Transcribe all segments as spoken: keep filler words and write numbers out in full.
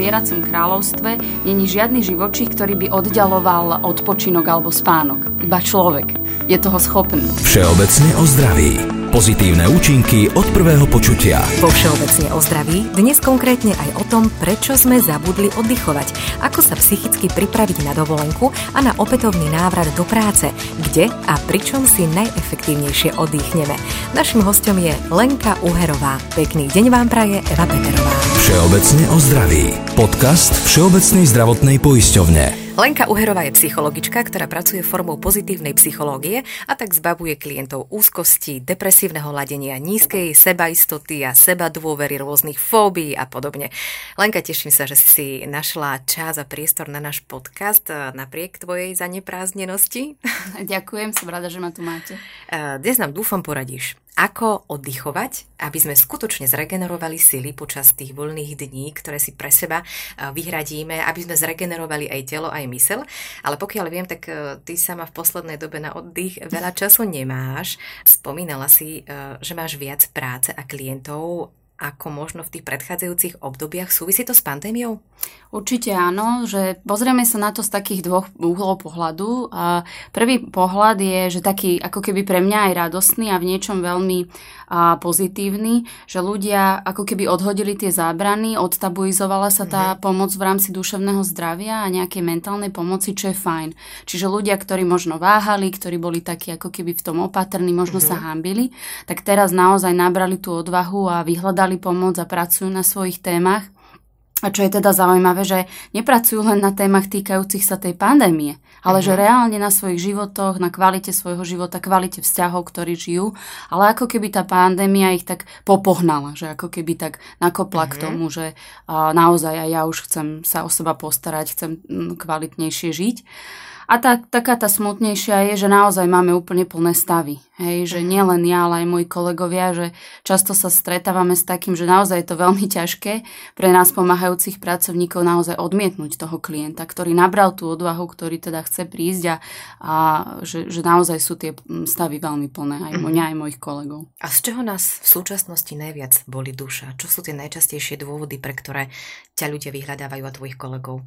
zvieracom kráľovstve není žiadny živočích, ktorý by oddialoval odpočinok alebo spánok. Iba človek je toho schopný. Všeobecne o zdraví. Pozitívne účinky od prvého počutia. Vo Všeobecne o zdraví dnes konkrétne aj o tom, prečo sme zabudli oddychovať, ako sa psychicky pripraviť na dovolenku a na opätovný návrat do práce, kde a pričom si najefektívnejšie oddychneme. Naším hosťom je Lenka Uherová. Pekný deň vám praje Eva Peterová. Všeobecne o zdraví. Podcast Všeobecnej zdravotnej poisťovne. Lenka Uherová je psychologička, ktorá pracuje formou pozitívnej psychológie a tak zbavuje klientov úzkosti, depresívneho ladenia, nízkej sebaistoty a sebadôvery, rôznych fóbií a podobne. Lenka, teším sa, že si našla čas a priestor na náš podcast napriek tvojej zaneprázdnenosti. Ďakujem, som rada, že ma tu máte. Dnes nám dúfam poradíš, ako oddychovať, aby sme skutočne zregenerovali sily počas tých voľných dní, ktoré si pre seba vyhradíme, aby sme zregenerovali aj telo, aj myseľ. Ale pokiaľ viem, tak ty sama v poslednej dobe na oddych veľa času nemáš. Spomínala si, že máš viac práce a klientov ako možno v tých predchádzajúcich obdobiach. Súvisí to s pandémiou? Určite áno, že pozrieme sa na to z takých dvoch uhlov pohľadu. A prvý pohľad je, že taký ako keby pre mňa aj radostný a v niečom veľmi a, pozitívny, že ľudia ako keby odhodili tie zábrany, odtabuizovala sa tá mm-hmm. pomoc v rámci duševného zdravia a nejakej mentálnej pomoci, čo je fajn. Čiže ľudia, ktorí možno váhali, ktorí boli takí ako keby v tom opatrní, možno mm-hmm. sa hanbili, tak teraz naozaj nabrali tú odvahu a vyhľadali pomoc a pracujú na svojich témach. A čo je teda zaujímavé, že nepracujú len na témach týkajúcich sa tej pandémie, ale uh-huh. že reálne na svojich životoch, na kvalite svojho života, kvalite vzťahov, ktorí žijú, ale ako keby tá pandémia ich tak popohnala, že ako keby tak nakopla uh-huh. k tomu, že uh, naozaj aj ja už chcem sa o seba postarať, chcem m, kvalitnejšie žiť. A tá, taká tá smutnejšia je, že naozaj máme úplne plné stavy. Hej, že nie len ja, ale aj moji kolegovia, že často sa stretávame s takým, že naozaj je to veľmi ťažké pre nás pomáhajúcich pracovníkov naozaj odmietnúť toho klienta, ktorý nabral tú odvahu, ktorý teda chce prísť a, a že, že naozaj sú tie stavy veľmi plné, aj mňa, aj mojich kolegov. A z čoho nás v súčasnosti najviac boli duša? Čo sú tie najčastejšie dôvody, pre ktoré ťa ľudia vyhľadávajú a tvojich kolegov?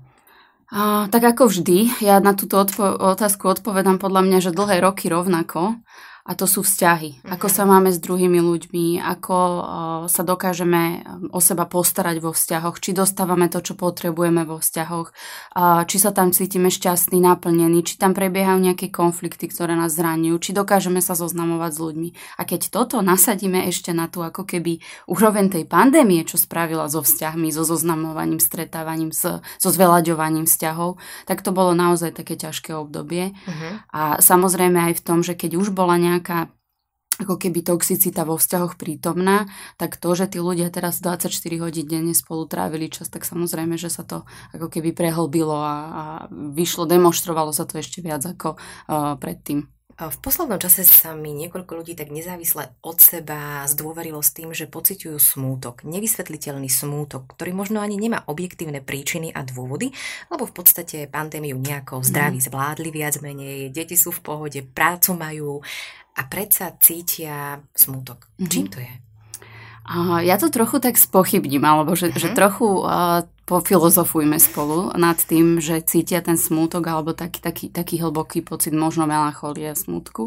A, tak ako vždy, ja na túto odpo- otázku odpovedám podľa mňa, že dlhé roky rovnako. A to sú vzťahy. Uh-huh. Ako sa máme s druhými ľuďmi, ako uh, sa dokážeme o seba postarať vo vzťahoch, či dostávame to, čo potrebujeme vo vzťahoch, uh, či sa tam cítime šťastní, naplnení, či tam prebiehajú nejaké konflikty, ktoré nás zraňujú, či dokážeme sa zoznamovať s ľuďmi. A keď toto nasadíme ešte na tú ako keby úroveň tej pandémie, čo spravila so vzťahmi, so zoznamovaním, stretávaním, so, so zveľaďovaním vzťahov, tak to bolo naozaj také ťažké obdobie. Uh-huh. A samozrejme aj v tom, že keď už bola nejaká ako keby toxicita vo vzťahoch prítomná, tak to, že tí ľudia teraz dvadsaťštyri hodín denne spolu trávili čas, tak samozrejme, že sa to ako keby prehlbilo a, a vyšlo, demonštrovalo sa to ešte viac ako uh, predtým. V poslednom čase sa mi niekoľko ľudí tak nezávisle od seba zdôverilo s tým, že pociťujú smútok, nevysvetliteľný smútok, ktorý možno ani nemá objektívne príčiny a dôvody, lebo v podstate pandémiu nejako zdraví zvládli viac menej, deti sú v pohode, prácu majú a predsa cítia smútok. Mm-hmm. Čím to je? Uh, ja to trochu tak spochybním, alebo že, uh-huh. že trochu uh, pofilozofujme spolu nad tým, že cítia ten smútok alebo taký, taký, taký hlboký pocit možno melancholie a smútku.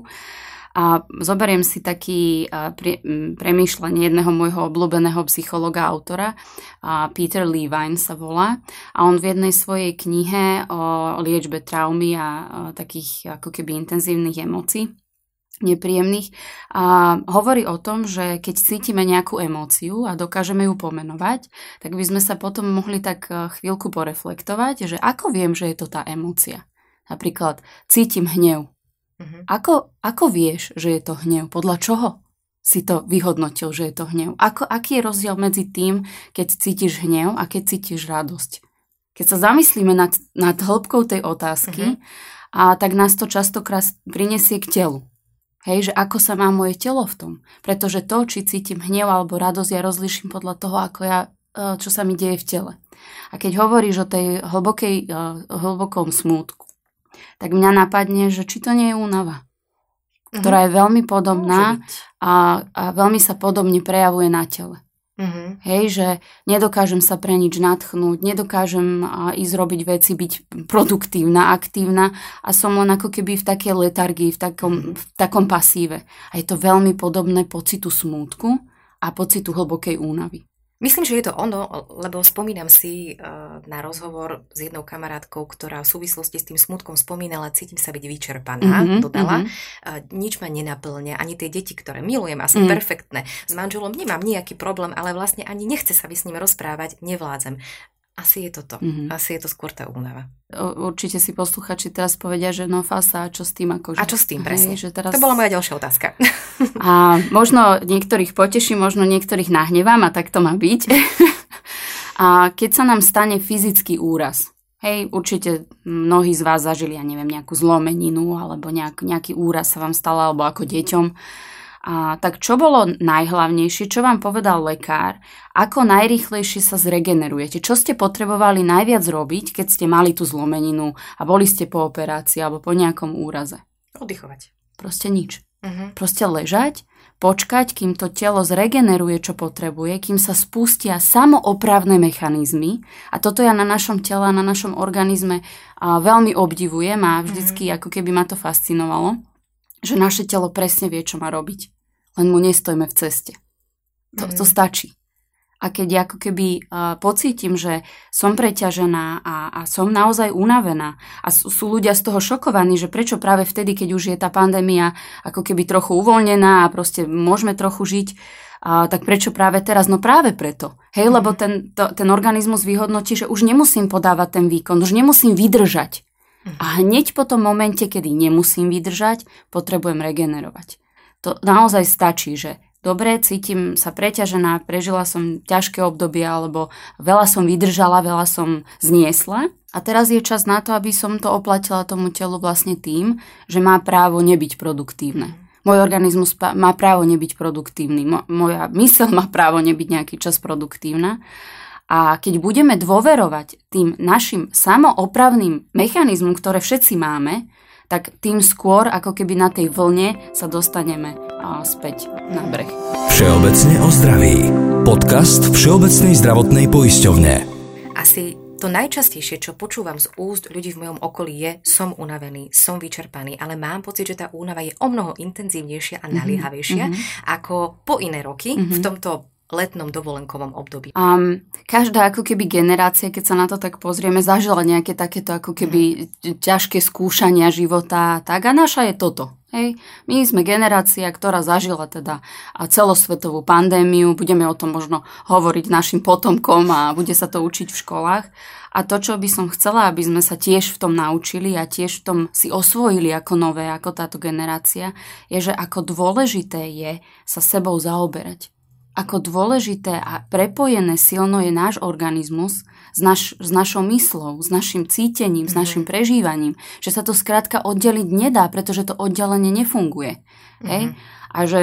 A zoberiem si taký uh, pre, um, premýšľanie jedného môjho obľúbeného psychologa, autora, uh, Peter Levine sa volá, a on v jednej svojej knihe o liečbe traumy a uh, takých ako keby intenzívnych emócií nepríjemných. A hovorí o tom, že keď cítime nejakú emóciu a dokážeme ju pomenovať, tak by sme sa potom mohli tak chvíľku poreflektovať, že ako viem, že je to tá emócia. Napríklad cítim hnev. Uh-huh. Ako, ako vieš, že je to hnev? Podľa čoho si to vyhodnotil, že je to hnev? Ako, aký je rozdiel medzi tým, keď cítiš hnev a keď cítiš radosť? Keď sa zamyslíme nad, nad hĺbkou tej otázky, uh-huh. a tak nás to častokrát prinesie k telu. Hej, že ako sa má moje telo v tom. Pretože to, či cítim hnev alebo radosť, ja rozliším podľa toho, ako ja, čo sa mi deje v tele. A keď hovoríš o tej hlbokej, hlbokom smútku, tak mňa napadne, že či to nie je únava, uh-huh. ktorá je veľmi podobná a, a veľmi sa podobne prejavuje na tele. Uh-huh. Hej, že nedokážem sa pre nič nadchnúť, nedokážem ísť robiť veci, byť produktívna, aktívna a som len ako keby v takej letargii, v takom, v takom pasíve. A je to veľmi podobné pocitu smútku a pocitu hlbokej únavy. Myslím, že je to ono, lebo spomínam si na rozhovor s jednou kamarátkou, ktorá v súvislosti s tým smutkom spomínala, cítim sa byť vyčerpaná, mm-hmm, dodala. Mm-hmm. Nič ma nenaplňa, ani tie deti, ktoré milujem a sú mm. perfektné. S manželom nemám nejaký problém, ale vlastne ani nechce sa by s ním rozprávať, nevládzem. Asi je to to. Mm-hmm. Asi je to skôr tá únava. Určite si posluchači teraz povedia, že no fasa, a čo s tým? Akože, a čo s tým, presne? Hej, že teraz... To bola moja ďalšia otázka. A možno niektorých poteším, možno niektorých nahnevám a tak to má byť. A keď sa nám stane fyzický úraz, hej, určite mnohí z vás zažili, ja neviem, nejakú zlomeninu alebo nejak, nejaký úraz sa vám stal, alebo ako deťom. A tak čo bolo najhlavnejšie, čo vám povedal lekár, ako najrýchlejšie sa zregenerujete, čo ste potrebovali najviac robiť, keď ste mali tú zlomeninu a boli ste po operácii alebo po nejakom úraze? Oddychovať. Proste nič. Uh-huh. Proste ležať, počkať, kým to telo zregeneruje, čo potrebuje, kým sa spustia samoopravné mechanizmy. A toto ja na našom tele, na našom organizme a veľmi obdivujem a vždycky uh-huh. ako keby ma to fascinovalo, že naše telo presne vie, čo má robiť. Len mu nestojíme v ceste. To, mm. to stačí. A keď ja ako keby uh, pocítim, že som preťažená a, a som naozaj unavená a sú, sú ľudia z toho šokovaní, že prečo práve vtedy, keď už je tá pandémia ako keby trochu uvoľnená a proste môžeme trochu žiť, uh, tak prečo práve teraz? No práve preto. Hej, mm. lebo ten, to, ten organizmus vyhodnotí, že už nemusím podávať ten výkon, už nemusím vydržať. Mm. A hneď po tom momente, kedy nemusím vydržať, potrebujem regenerovať. To naozaj stačí, že dobre, cítim sa preťažená, prežila som ťažké obdobie, alebo veľa som vydržala, veľa som zniesla. A teraz je čas na to, aby som to oplatila tomu telu vlastne tým, že má právo nebyť produktívne. Môj organizmus má právo nebyť produktívny, moja myseľ má právo nebyť nejaký čas produktívna. A keď budeme dôverovať tým našim samoopravným mechanizmom, ktoré všetci máme, tak tým skôr, ako keby na tej vlne sa dostaneme a, späť na breh. Všeobecne o zdraví. Podcast Všeobecnej zdravotnej poisťovne. Asi to najčastejšie, čo počúvam z úst ľudí v mojom okolí je, som unavený, som vyčerpaný, ale mám pocit, že tá únava je omnoho intenzívnejšia a naliehavejšia mm-hmm. ako po iné roky mm-hmm. v tomto letnom dovolenkovom období. Um, každá ako keby generácia, keď sa na to tak pozrieme, zažila nejaké takéto ako keby mm. ťažké skúšania života, tak a naša je toto. Hej. My sme generácia, ktorá zažila teda celosvetovú pandémiu, budeme o tom možno hovoriť našim potomkom a bude sa to učiť v školách. A to, čo by som chcela, aby sme sa tiež v tom naučili a tiež v tom si osvojili ako nové, ako táto generácia, je, že ako dôležité je sa sebou zaoberať. Ako dôležité a prepojené silno je náš organizmus s, naš, s našou myslou, s našim cítením, mm-hmm. s našim prežívaním. Že sa to skrátka oddeliť nedá, pretože to oddelenie nefunguje. Mm-hmm. Hej? A že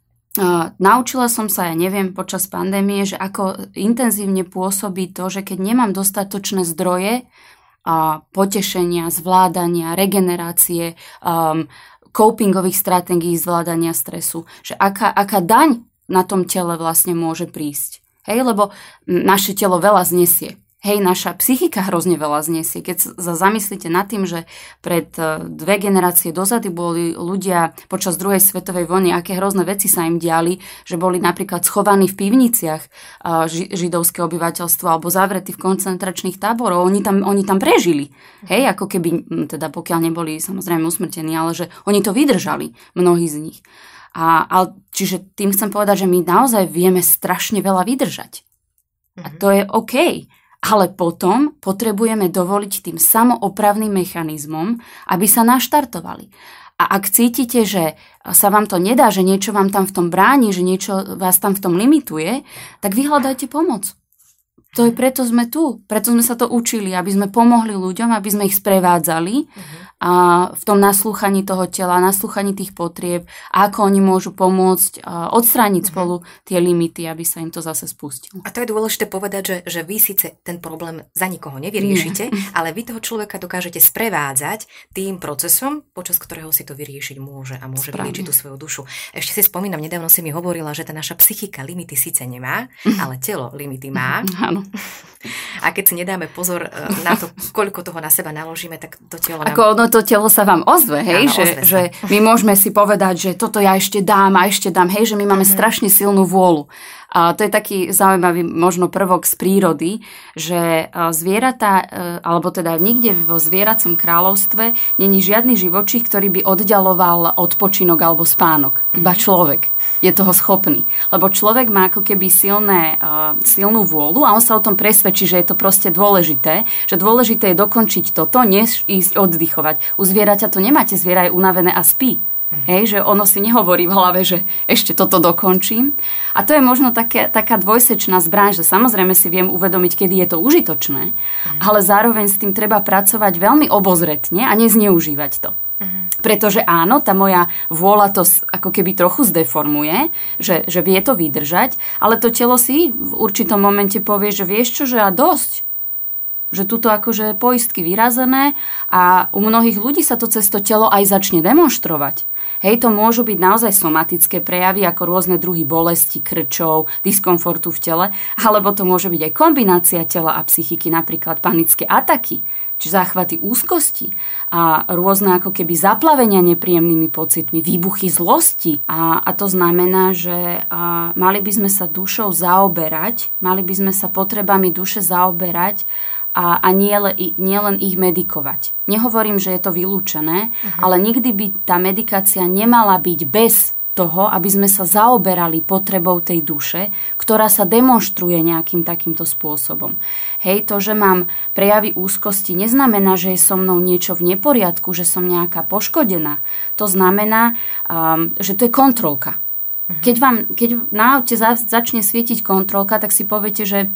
uh, naučila som sa, ja neviem, počas pandémie, že ako intenzívne pôsobí to, že keď nemám dostatočné zdroje uh, potešenia, zvládania, regenerácie, um, copingových stratégií zvládania stresu, že aká, aká daň na tom tele vlastne môže prísť. Hej, lebo naše telo veľa znesie. Hej, naša psychika hrozne veľa znesie. Keď sa zamyslíte nad tým, že pred dve generácie dozadu boli ľudia počas druhej svetovej vojny, aké hrozné veci sa im diali, že boli napríklad schovaní v pivniciach židovské obyvateľstvo alebo zavretí v koncentračných táboroch. Oni tam, oni tam prežili. Hej, ako keby, teda pokiaľ neboli samozrejme usmrtení, ale že oni to vydržali, mnohí z nich. A, ale, čiže tým chcem povedať, že my naozaj vieme strašne veľa vydržať. Mm-hmm. A to je OK. Ale potom potrebujeme dovoliť tým samoopravným mechanizmom, aby sa naštartovali. A ak cítite, že sa vám to nedá, že niečo vám tam v tom bráni, že niečo vás tam v tom limituje, tak vyhľadajte pomoc. To je preto sme tu. Preto sme sa to učili, aby sme pomohli ľuďom, aby sme ich sprevádzali. Mm-hmm. a v tom naslúchaní toho tela, naslúchaní tých potrieb a ako oni môžu pomôcť a odstrániť spolu tie limity, aby sa im to zase spustilo. A to je dôležité povedať, že, že vy síce ten problém za nikoho nevyriešite, Nie. ale vy toho človeka dokážete sprevádzať tým procesom, počas ktorého si to vyriešiť môže a môže Správne. vyliečiť tú svoju dušu. Ešte si spomínam, nedávno si mi hovorila, že tá naša psychika limity síce nemá, ale telo limity má. Áno. A keď si nedáme pozor na to, koľko toho na seba naložíme, tak to telo nám... Ako ono to telo sa vám ozve, hej? Áno, že, ozve že my môžeme si povedať, že toto ja ešte dám a ešte dám, hej? Že my máme mm-hmm. strašne silnú vôľu. A to je taký zaujímavý možno prvok z prírody, že zvieratá, alebo teda nikde vo zvieracom kráľovstve není žiadny živočích, ktorý by oddialoval odpočinok alebo spánok. Iba človek je toho schopný. Lebo človek má ako keby silné, silnú vôľu a on sa o tom presvedčí, že je to proste dôležité, že dôležité je dokončiť toto, než ísť oddychovať. U zvieraťa to nemáte, zviera je unavené a spí. Hej, že ono si nehovorí v hlave, že ešte toto dokončím. A to je možno také, taká dvojsečná zbraň, že samozrejme si viem uvedomiť, kedy je to užitočné, mm. ale zároveň s tým treba pracovať veľmi obozretne a nezneužívať to. Mm. Pretože áno, tá moja vôľa to ako keby trochu zdeformuje, že, že vie to vydržať, ale to telo si v určitom momente povie, že vieš čo, že a dosť. Že tuto akože poistky vyrazené a u mnohých ľudí sa to cez to telo aj začne demonštrovať. Hej, to môžu byť naozaj somatické prejavy ako rôzne druhy bolesti, krčov, diskomfortu v tele, alebo to môže byť aj kombinácia tela a psychiky, napríklad panické ataky, či záchvaty úzkosti a rôzne ako keby zaplavenia nepríjemnými pocitmi, výbuchy zlosti. A, a to znamená, že a, mali by sme sa dušou zaoberať, mali by sme sa potrebami duše zaoberať a, a nie, le, nie len ich medikovať. Nehovorím, že je to vylúčené, uh-huh. ale nikdy by tá medikácia nemala byť bez toho, aby sme sa zaoberali potrebou tej duše, ktorá sa demonštruje nejakým takýmto spôsobom. Hej, to, že mám prejavy úzkosti, neznamená, že je so mnou niečo v neporiadku, že som nejaká poškodená. To znamená, um, že to je kontrolka. Uh-huh. Keď vám, keď na aute za, začne svietiť kontrolka, tak si poviete, že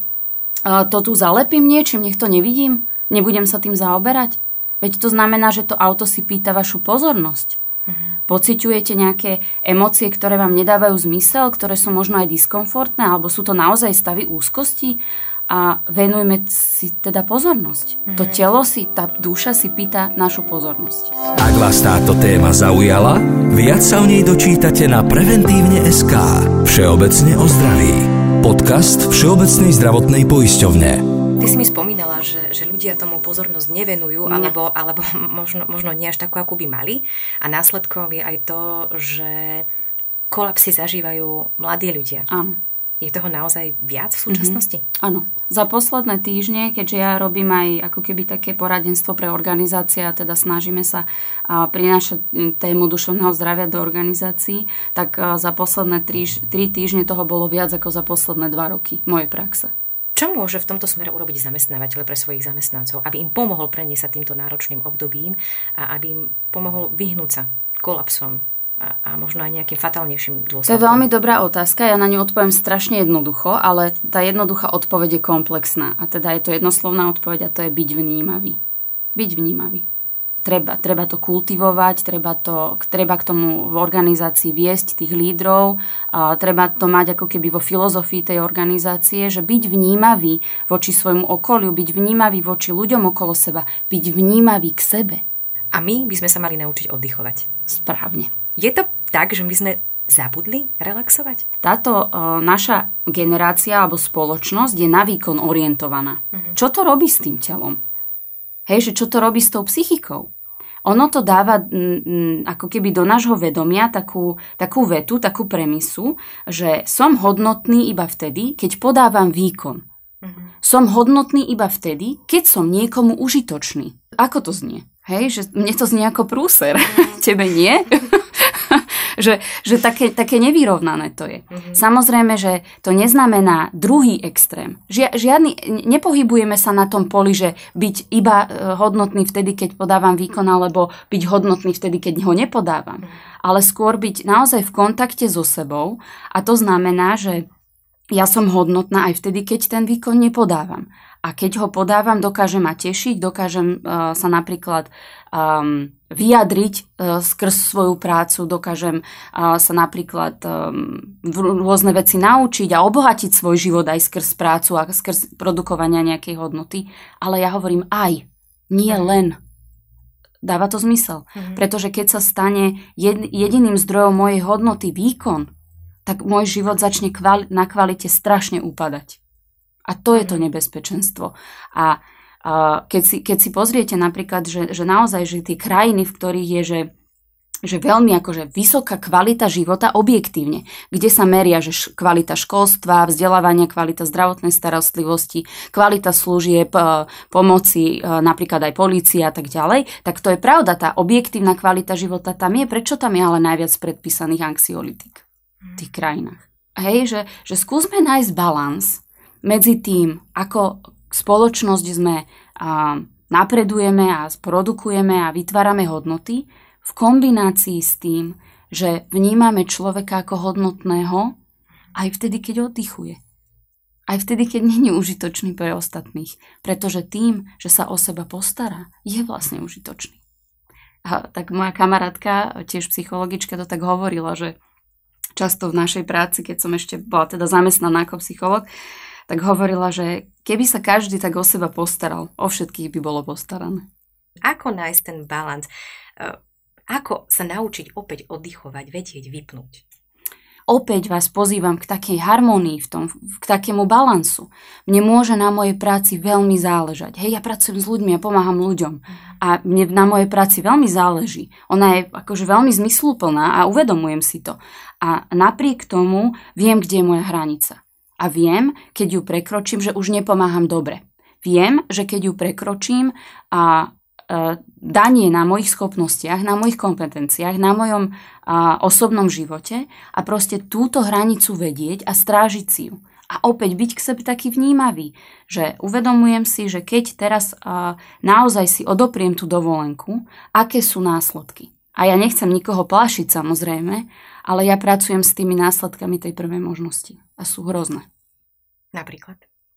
to tu zalepím niečím, nech to nevidím, nebudem sa tým zaoberať. Veď to znamená, že to auto si pýta vašu pozornosť. Uh-huh. Pociťujete nejaké emócie, ktoré vám nedávajú zmysel, ktoré sú možno aj diskomfortné, alebo sú to naozaj stavy úzkosti a venujme si teda pozornosť. Uh-huh. To telo si, tá duša si pýta našu pozornosť. Ak vás táto téma zaujala, viac sa o nej dočítate na preventívne bodka es ká. Všeobecne o zdraví. Podcast Všeobecnej zdravotnej poisťovne. Ty si mi spomínala, že, že ľudia tomu pozornosť nevenujú, ne. alebo, alebo možno, možno nie až takú, ako by mali. A následkom je aj to, že kolapsy zažívajú mladí ľudia. Áno. Je toho naozaj viac v súčasnosti? Mm-hmm. Áno. Za posledné týždne, keďže ja robím aj ako keby také poradenstvo pre organizácie a teda snažíme sa prinášať tému duševného zdravia do organizácií, tak za posledné tri, tri týždne toho bolo viac ako za posledné dva roky mojej praxe. Čo môže v tomto smere urobiť zamestnávateľ pre svojich zamestnancov, aby im pomohol preniesť sa týmto náročným obdobím a aby im pomohol vyhnúť sa kolapsom a, a možno aj nejakým fatálnejším dôsledkom? To je veľmi dobrá otázka, ja na ňu odpoviem strašne jednoducho, ale tá jednoduchá odpoveď je komplexná a teda je to jednoslovná odpoveď a to je byť vnímavý. Byť vnímavý. Treba, treba to kultivovať, treba, to, treba k tomu v organizácii viesť tých lídrov, a treba to mať ako keby vo filozofii tej organizácie, že byť vnímavý voči svojmu okoliu, byť vnímavý voči ľuďom okolo seba, byť vnímavý k sebe. A my by sme sa mali naučiť oddychovať. Správne. Je to tak, že my sme zabudli relaxovať? Táto uh, naša generácia alebo spoločnosť je na výkon orientovaná. Uh-huh. Čo to robí s tým telom? Hej, že čo to robí s tou psychikou? Ono to dáva m, m, ako keby do nášho vedomia takú, takú vetu, takú premisu, že som hodnotný iba vtedy, keď podávam výkon. Uh-huh. Som hodnotný iba vtedy, keď som niekomu užitočný. Ako to znie? Hej, že mne to znie ako prúser. Uh-huh. Tebe nie? že že také, také nevyrovnané to je. Mm-hmm. Samozrejme, že to neznamená druhý extrém. Žia, žiadny, nepohybujeme sa na tom poli, že byť iba hodnotný vtedy, keď podávam výkon, alebo byť hodnotný vtedy, keď ho nepodávam. Mm-hmm. Ale skôr byť naozaj v kontakte so sebou a to znamená, že ja som hodnotná aj vtedy, keď ten výkon nepodávam. A keď ho podávam, dokážem ma tešiť, dokážem uh, sa napríklad um, vyjadriť uh, skrz svoju prácu, dokážem uh, sa napríklad um, rôzne veci naučiť a obohatiť svoj život aj skrz prácu a skrz produkovania nejakej hodnoty. Ale ja hovorím aj, nie len. Dáva to zmysel. Mhm. Pretože keď sa stane jed, jediným zdrojom mojej hodnoty výkon, tak môj život začne kvali- na kvalite strašne upadať. A to je to nebezpečenstvo. A, a keď, si, keď si pozriete napríklad, že, že naozaj, že tie krajiny, v ktorých je, že, že veľmi akože vysoká kvalita života objektívne, kde sa meria, že š- kvalita školstva, vzdelávania, kvalita zdravotnej starostlivosti, kvalita služieb, pomoci, napríklad aj polícia a tak ďalej, tak to je pravda, tá objektívna kvalita života tam je. Prečo tam je ale najviac predpísaných anxiolitík v tých krajinách? Hej, že, že skúsme nájsť balans medzi tým, ako spoločnosť sme a, napredujeme a produkujeme a vytvárame hodnoty v kombinácii s tým, že vnímame človeka ako hodnotného aj vtedy, keď oddychuje. Aj vtedy, keď nie je užitočný pre ostatných. Pretože tým, že sa o seba postará, je vlastne užitočný. A tak moja kamarátka, tiež psychologička, to tak hovorila, že často v našej práci, keď som ešte bola teda zamestnaná ako psycholog, tak hovorila, že keby sa každý tak o seba postaral, o všetkých by bolo postarané. Ako nájsť ten balans? Ako sa naučiť opäť oddychovať, vedieť, vypnúť? Opäť vás pozývam k takej harmonii, v tom, k takému balansu. Mne môže na mojej práci veľmi záležať. Hej, ja pracujem s ľuďmi, ja pomáham ľuďom. A mne na mojej práci veľmi záleží. Ona je akože veľmi zmysluplná a uvedomujem si to. A napriek tomu viem, kde je moja hranica. A viem, keď ju prekročím, že už nepomáham dobre. Viem, že keď ju prekročím a e, danie na mojich schopnostiach, na mojich kompetenciách, na mojom a, osobnom živote a proste túto hranicu vedieť a strážiť si ju. A opäť byť k sebe taký vnímavý, že uvedomujem si, že keď teraz a, naozaj si odopriem tú dovolenku, aké sú následky. A ja nechcem nikoho plášiť samozrejme, ale ja pracujem s tými následkami tej prvej možnosti. A sú hrozné. Napríklad?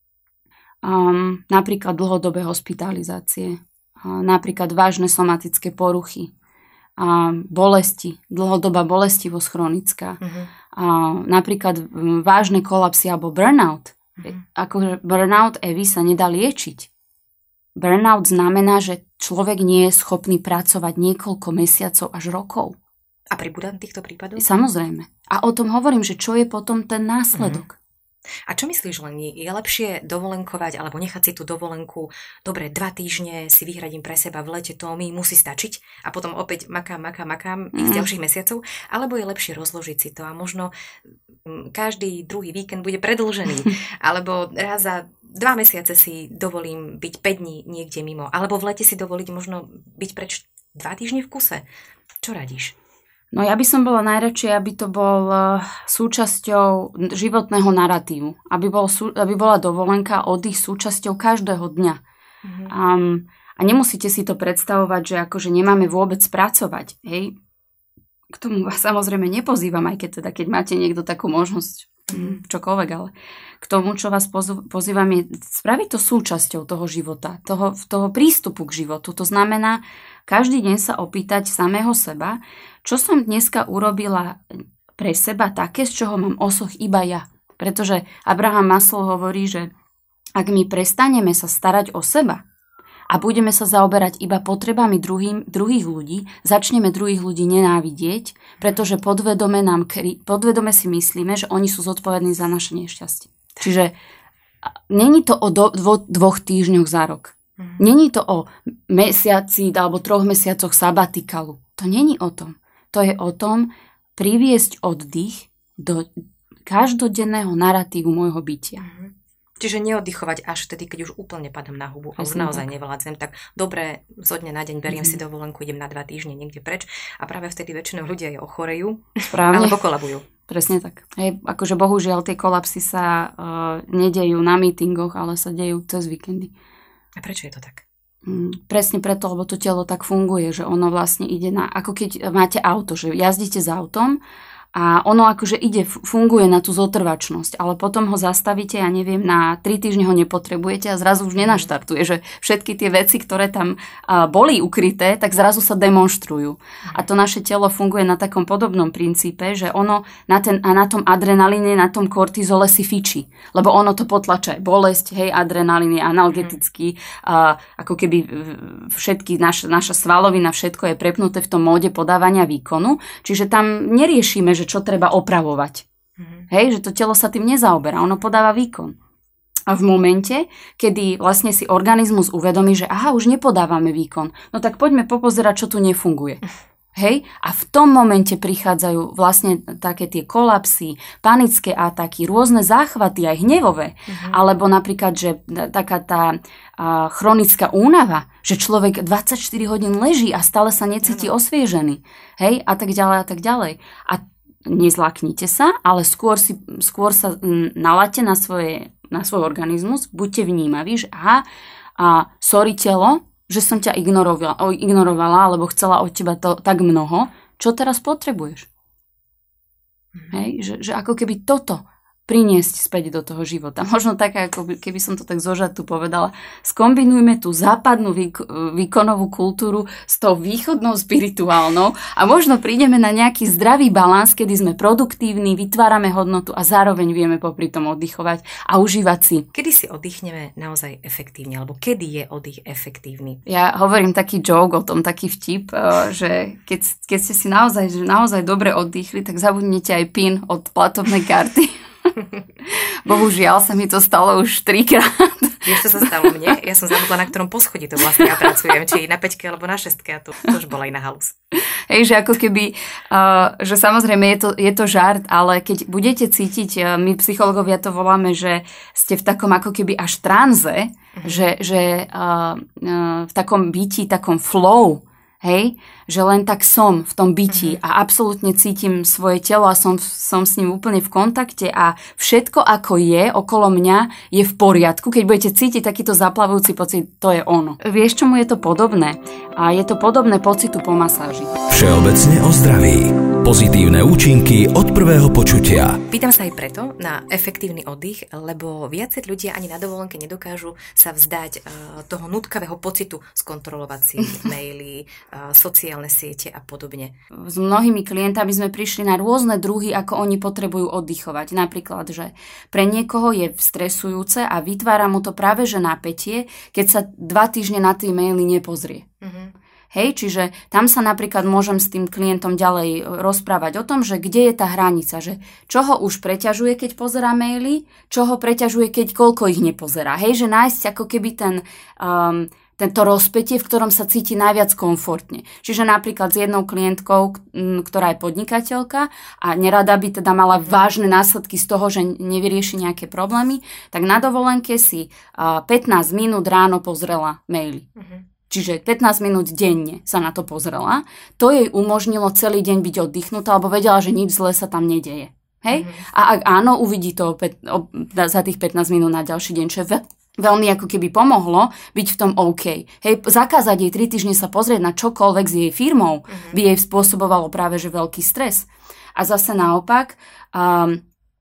Um, napríklad dlhodobé hospitalizácie, uh, napríklad vážne somatické poruchy, uh, bolesti, dlhodobá bolestivosť chronická, uh-huh. uh, napríklad um, vážne kolapsy alebo burnout. Uh-huh. Akože burnout, Evi, sa nedá liečiť. Burnout znamená, že človek nie je schopný pracovať niekoľko mesiacov až rokov. A pribúda týchto prípadov? Samozrejme. A o tom hovorím, že čo je potom ten následok. Uh-huh. A čo myslíš, len je lepšie dovolenkovať alebo nechať si tú dovolenku, dobre, dva týždne si vyhradím pre seba v lete, to mi musí stačiť a potom opäť makám, makám, makám mm. z ďalších mesiacov, alebo je lepšie rozložiť si to a možno každý druhý víkend bude predĺžený, alebo raz za dva mesiace si dovolím byť päť dní niekde mimo, alebo v lete si dovoliť možno byť preč dva týždne v kuse. Čo radíš? No ja by som bola najradšej, aby to bol súčasťou životného naratívu. Aby, bol, aby bola dovolenka, oddych súčasťou každého dňa. Mm-hmm. Um, a nemusíte si to predstavovať, že akože nemáme vôbec pracovať. Hej? K tomu vás samozrejme nepozývam, aj keď teda, keď máte niekto takú možnosť, mm-hmm. čokoľvek, ale k tomu, čo vás pozývam, je spraviť to súčasťou toho života, toho, toho prístupu k životu. To znamená, každý deň sa opýtať samého seba, čo som dneska urobila pre seba také, z čoho mám osoch iba ja. Pretože Abraham Maslow hovorí, že ak my prestaneme sa starať o seba a budeme sa zaoberať iba potrebami druhým, druhých ľudí, začneme druhých ľudí nenávidieť, pretože podvedome, nám, podvedome si myslíme, že oni sú zodpovední za naše nešťastie. Čiže není to o do, dvo, dvoch týždňoch za rok. Mm. Není to o mesiaci alebo troch mesiacoch sabatikalu. To není o tom. To je o tom priviesť oddych do každodenného naratívu môjho bytia. Mm. Čiže neoddychovať až vtedy, keď už úplne padám na hubu a už naozaj nevládzem. Tak dobre, zo dňa na deň beriem mm. si dovolenku, idem na dva týždne niekde preč a práve vtedy väčšinou ľudia aj ochorejú alebo kolabujú. Presne tak. Hej, akože bohužiaľ tie kolapsy sa uh, nedejú na mítingoch, ale sa dejú cez víkendy. A prečo je to tak? Mm, presne preto, lebo to telo tak funguje, že ono vlastne ide na, ako keď máte auto, že jazdíte s autom A ono akože ide, funguje na tú zotrvačnosť, ale potom ho zastavíte, ja neviem, na tri týždne ho nepotrebujete a zrazu už nenaštartuje, že všetky tie veci, ktoré tam boli ukryté, tak zrazu sa demonštrujú. A to naše telo funguje na takom podobnom princípe, že ono na, ten, a na tom adrenalíne, na tom kortizole si fičí, lebo ono to potlača. Bolesť, hej, adrenalín je analgetický, a ako keby všetky, naš, naša svalovina, všetko je prepnuté v tom móde podávania výkonu, čiže tam neriešime, že čo treba opravovať. Mm-hmm. Hej, že to telo sa tým nezaoberá, ono podáva výkon. A v momente, kedy vlastne si organizmus uvedomí, že aha, už nepodávame výkon, no tak poďme popozerať, čo tu nefunguje. Hej, a v tom momente prichádzajú vlastne také tie kolapsy, panické ataky, rôzne záchvaty, aj hnevové, mm-hmm. alebo napríklad, že taká tá a, chronická únava, že človek dvadsaťštyri hodín leží a stále sa necíti mm-hmm. osviežený. Hej, a tak ďalej, a tak ďalej. A nezlaknite sa, ale skôr, si, skôr sa naláte na, svoje, na svoj organizmus, buďte vnímaví, že aha, a sorry telo, že som ťa ignorovala, ignorovala alebo chcela od teba to tak mnoho, čo teraz potrebuješ. Mm. Hej, že, že ako keby toto priniesť späť do toho života. Možno také, ako keby som to tak zožatu povedala, skombinujme tú západnú výk- výkonovú kultúru s tou východnou spirituálnou a možno prídeme na nejaký zdravý balans, kedy sme produktívni, vytvárame hodnotu a zároveň vieme popri tom oddychovať a užívať si. Kedy si oddychneme naozaj efektívne, alebo kedy je oddych efektívny? Ja hovorím taký joke o tom, taký vtip, že keď, keď ste si naozaj, že naozaj dobre oddychli, tak zabudnete aj pin od platobnej karty. Bohužiaľ sa mi to stalo už trikrát. Vieš, čo sa stalo mne? Ja som zabudla, na ktorom poschodí to vlastne ja pracujem, či na päťke alebo na šestke, a to, to už bola iná halus. Hej, že ako keby, uh, že samozrejme je to, je to žart, ale keď budete cítiť, uh, my psychológovia to voláme, že ste v takom ako keby až tranze, mm-hmm. že, že uh, uh, v takom byti, takom flow, hej, že len tak som v tom byti uh-huh. a absolútne cítim svoje telo a som, som s ním úplne v kontakte a všetko ako je okolo mňa je v poriadku. Keď budete cítiť takýto zaplavujúci pocit, to je ono. Vieš, čomu je to podobné? A je to podobné pocitu po masáži. Všeobecne o zdraví. Pozitívne účinky od prvého počutia. Pýtam sa aj preto na efektívny oddych, lebo viacerí ľudia ani na dovolenke nedokážu sa vzdať uh, toho nutkavého pocitu skontrolovať si maily, uh, sociálne siete a podobne. S mnohými klientami sme prišli na rôzne druhy, ako oni potrebujú oddychovať. Napríklad, že pre niekoho je stresujúce a vytvára mu to práve že napätie, keď sa dva týždne na tie maily nepozrie. Mm-hmm. Hej, čiže tam sa napríklad môžem s tým klientom ďalej rozprávať o tom, že kde je tá hranica, že čo ho už preťažuje, keď pozerá maily, čo ho preťažuje, keď koľko ich nepozerá. Hej, že nájsť ako keby ten, um, tento rozpätie, v ktorom sa cíti najviac komfortne. Čiže napríklad s jednou klientkou, ktorá je podnikateľka a nerada by teda mala vážne následky z toho, že nevyrieši nejaké problémy, tak na dovolenke si uh, pätnásť minút ráno pozrela maily. Uh-huh. Čiže pätnásť minút denne sa na to pozrela. To jej umožnilo celý deň byť oddychnutá, alebo vedela, že nič zlé sa tam nedeje. Hej? Mm-hmm. A ak áno, uvidí to opäť, op, za tých pätnásť minút na ďalší deň, čo ve, veľmi ako keby pomohlo byť v tom OK. Hej, zakázať jej tri týždne sa pozrieť na čokoľvek s jej firmou mm-hmm. by jej spôsobovalo práve že veľký stres. A zase naopak... Um,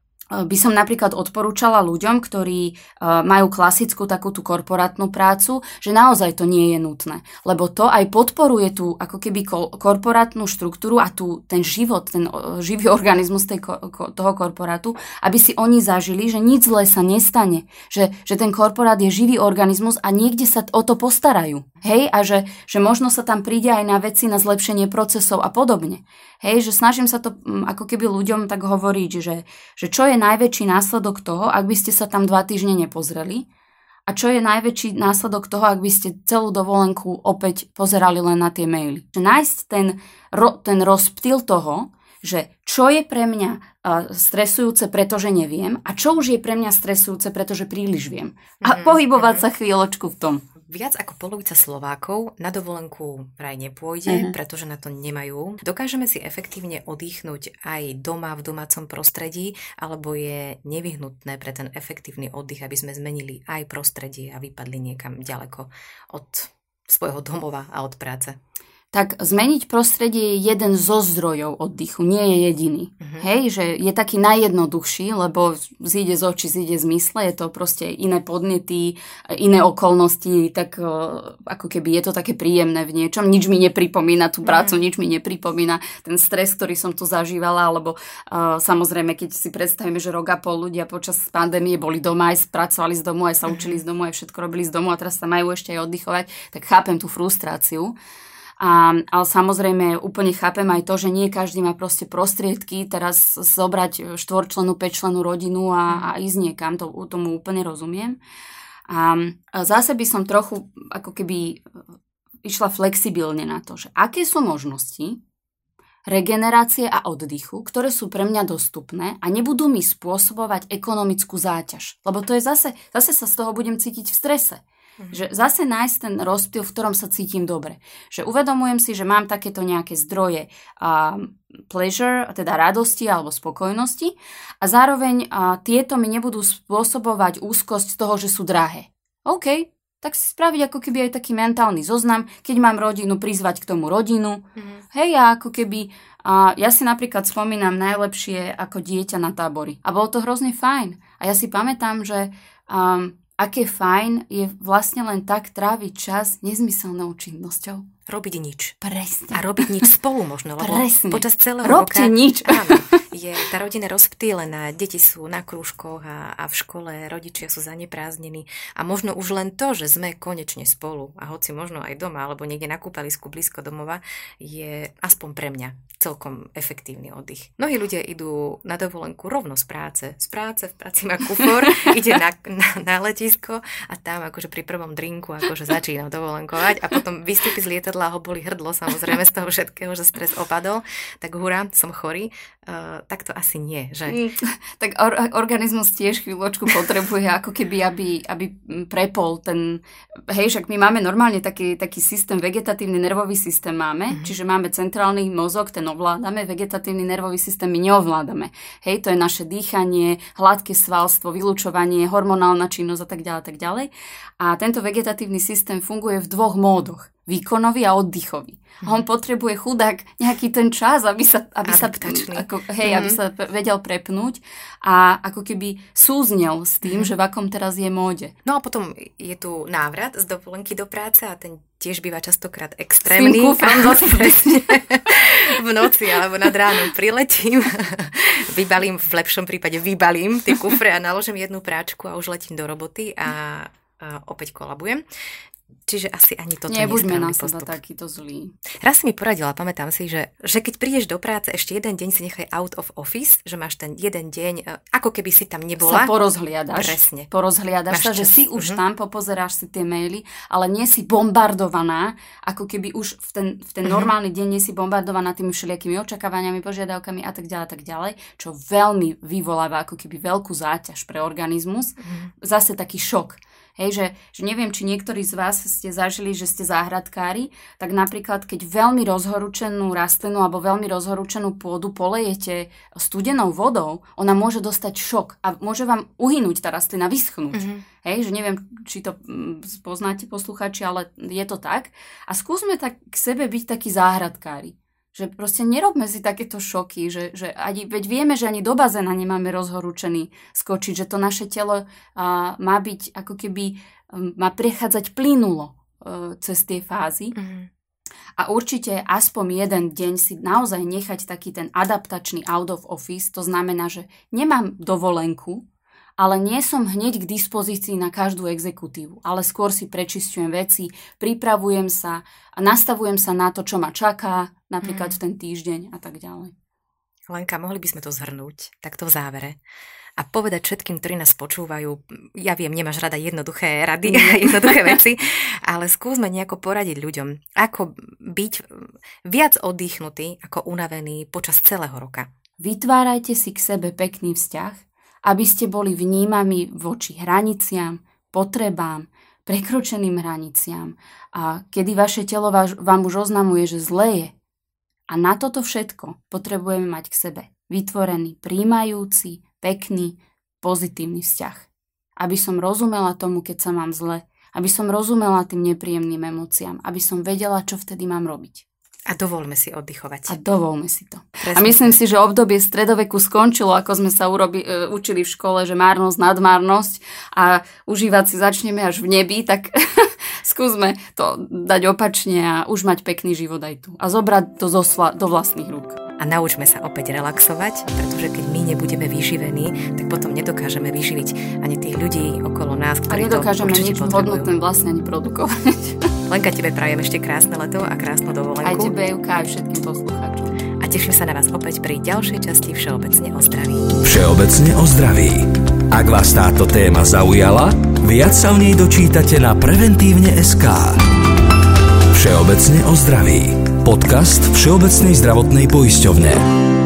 by som napríklad odporúčala ľuďom, ktorí uh, majú klasickú takú tú korporátnu prácu, že naozaj to nie je nutné. Lebo to aj podporuje tú ako keby ko- korporátnu štruktúru a tú, ten život, ten uh, živý organizmus tej ko- ko- toho korporátu, aby si oni zažili, že nič zlé sa nestane. Že, že ten korporát je živý organizmus a niekde sa o to postarajú. Hej, a že, že možno sa tam príde aj na veci, na zlepšenie procesov a podobne. Hej, že snažím sa to um, ako keby ľuďom tak hovoriť, že, že čo je najväčší následok toho, ak by ste sa tam dva týždne nepozreli a čo je najväčší následok toho, ak by ste celú dovolenku opäť pozerali len na tie maily. Že nájsť ten, ro, ten rozptyl toho, že čo je pre mňa uh, stresujúce, pretože neviem a čo už je pre mňa stresujúce, pretože príliš viem. A mm-hmm. pohybovať sa chvíľočku v tom. Viac ako polovica Slovákov na dovolenku vraj nepôjde, uh-huh. pretože na to nemajú. Dokážeme si efektívne oddychnúť aj doma v domácom prostredí, alebo je nevyhnutné pre ten efektívny oddych, aby sme zmenili aj prostredie a vypadli niekam ďaleko od svojho domova a od práce? tak zmeniť prostredie je jeden zo zdrojov oddychu, nie je jediný. Uh-huh. Hej, že je taký najjednoduchší, lebo zíde z očí, zíde z mysle, je to proste iné podnety, iné okolnosti, tak ako keby je to také príjemné v niečom. Nič mi nepripomína tú prácu, uh-huh. nič mi nepripomína ten stres, ktorý som tu zažívala, alebo uh, samozrejme, keď si predstavíme, že rok a pol ľudia počas pandémie boli doma, aj pracovali z domu, aj sa učili z domu, aj všetko robili z domu a teraz sa majú ešte aj oddychovať, tak chápem tú frustráciu. A, ale samozrejme úplne chápem aj to, že nie každý má proste prostriedky teraz zobrať štvorčlenú, päťčlenú rodinu a, a ísť niekam, to, tomu úplne rozumiem. A, a zase by som trochu ako keby išla flexibilne na to, že aké sú možnosti regenerácie a oddychu, ktoré sú pre mňa dostupné a nebudú mi spôsobovať ekonomickú záťaž. Lebo to je zase, zase sa z toho budem cítiť v strese. Mm. Že zase nájsť ten rozptyl, v ktorom sa cítim dobre. Že uvedomujem si, že mám takéto nejaké zdroje um, pleasure, teda radosti alebo spokojnosti a zároveň uh, tieto mi nebudú spôsobovať úzkosť z toho, že sú drahé. OK, tak si spraviť ako keby aj taký mentálny zoznam, keď mám rodinu, prizvať k tomu rodinu. Mm. Hej, a ako keby, uh, ja si napríklad spomínam najlepšie ako dieťa na tábory. A bolo to hrozne fajn. A ja si pamätám, že um, aké fajn je vlastne len tak tráviť čas nezmyselnou činnosťou. Robiť nič. Presne. A robiť nič spolu možno, lebo Presne. Počas celého Robte roka... nič. Áno, je tá rodina rozptýlená, deti sú na krúžkoch a, a v škole, rodičia sú zaneprázdnení a možno už len to, že sme konečne spolu a hoci možno aj doma alebo niekde na kúpalisku blízko domova, je aspoň pre mňa celkom efektívny oddych. Mnohí ľudia idú na dovolenku rovno z práce. Z práce, v práci má kufor, ide na, na, na letisko a tam akože pri prvom drinku akože začína dovolenkovať a potom vystúpi z lietadla a ho boli hrdlo, samozrejme z toho všetkého, že stres opadol. Tak hurá, som chorý. Uh, tak to asi nie, že? Mm, tak or, organizmus tiež chvíľočku potrebuje ako keby, aby, aby prepol ten... Hej, však my máme normálne taký, taký systém, vegetatívny nervový systém máme, mm-hmm. čiže máme centrálny mozog, ten ovládame, vegetatívny nervový systém my neovládame. Hej, to je naše dýchanie, hladké svalstvo, vylučovanie, hormonálna činnosť a tak ďalej, tak ďalej. A tento vegetatívny systém funguje v dvoch módoch. Výkonový a oddychový. Mm. On potrebuje chudák nejaký ten čas, aby sa, aby sa, ako, hej, mm. aby sa vedel prepnúť a ako keby súznel s tým, mm. že v akom teraz je móde. No a potom je tu návrat z dovolenky do práce a ten tiež býva častokrát extrémny. S tým kufrom zase. V noci alebo nad ránom priletím, vybalím, v lepšom prípade vybalím tie kufre a naložím jednu práčku a už letím do roboty a, a opäť kolabujem. Čiže asi ani toto nie je Nebuďme na postup. seba takýto zlý. Raz si mi poradila, pamätám si, že, že keď prídeš do práce, ešte jeden deň si nechaj out of office, že máš ten jeden deň, ako keby si tam nebola. Sa porozhliadaš. Presne. Porozhliadaš sa, že si už mm-hmm. tam, popozeráš si tie maily, ale nie si bombardovaná, ako keby už v ten, v ten mm-hmm. normálny deň nie si bombardovaná tými všelijakými očakávaniami, požiadavkami a tak ďalej, tak ďalej, čo veľmi vyvoláva ako keby veľkú záťaž pre organizmus. Mm-hmm. Zase taký šok. Hej, že, že neviem, či niektorí z vás ste zažili, že ste záhradkári, tak napríklad, keď veľmi rozhorúčenú rastlinu alebo veľmi rozhorúčenú pôdu polejete studenou vodou, ona môže dostať šok a môže vám uhynúť tá rastlina, vyschnúť. Mm-hmm. Hej, že neviem, či to poznáte posluchači, ale je to tak. A skúsme tak k sebe byť takí záhradkári. Že proste nerobme si takéto šoky, že, že ani, veď vieme, že ani do bazéna nemáme rozhorúčený skočiť, že to naše telo uh, má byť ako keby, um, má prechádzať plynulo uh, cez tie fázy. Mm. A určite aspoň jeden deň si naozaj nechať taký ten adaptačný out of office, to znamená, že nemám dovolenku, ale nie som hneď k dispozícii na každú exekutívu, ale skôr si prečisťujem veci, pripravujem sa a nastavujem sa na to, čo ma čaká, napríklad mm. v ten týždeň a tak ďalej. Lenka, mohli by sme to zhrnúť takto v závere a povedať všetkým, ktorí nás počúvajú, ja viem, nemáš rada jednoduché rady a jednoduché veci, ale skúsme nejako poradiť ľuďom, ako byť viac oddychnutý ako unavený počas celého roka. Vytvárajte si k sebe pekný vzťah, aby ste boli vnímaní voči hraniciam, potrebám, prekročeným hraniciam a kedy vaše telo vám už oznamuje, že zlé je. A na toto všetko potrebujeme mať k sebe vytvorený, príjmajúci, pekný, pozitívny vzťah. Aby som rozumela tomu, keď sa mám zle, aby som rozumela tým nepríjemným emóciám, aby som vedela, čo vtedy mám robiť. A dovolme si oddychovať. A dovolme si to. Presne. A myslím si, že obdobie stredoveku skončilo, ako sme sa urobi, učili v škole, že márnosť, nadmárnosť a užívať si začneme až v nebi, tak skúsme to dať opačne a už mať pekný život aj tu. A zobrať to zo sva, do vlastných rúk. A naučme sa opäť relaxovať, pretože keď my nebudeme vyživení, tak potom nedokážeme vyživiť ani tých ľudí okolo nás, ktorí to určite potrebujú. A nedokážeme nič hodnotné vlastne ani produkovať. Lenka, tebe prajem ešte krásne leto a krásnu dovolenku. Aj tebe, Júka, aj všetkým poslucháčom. A teším sa na vás opäť pri ďalšej časti Všeobecne o zdraví. Všeobecne o zdraví. Ak vás táto téma zaujala, viac sa o nej dočítate na preventívne bodka es ká. Všeobecne o zdraví. Podcast Všeobecnej zdravotnej poisťovne.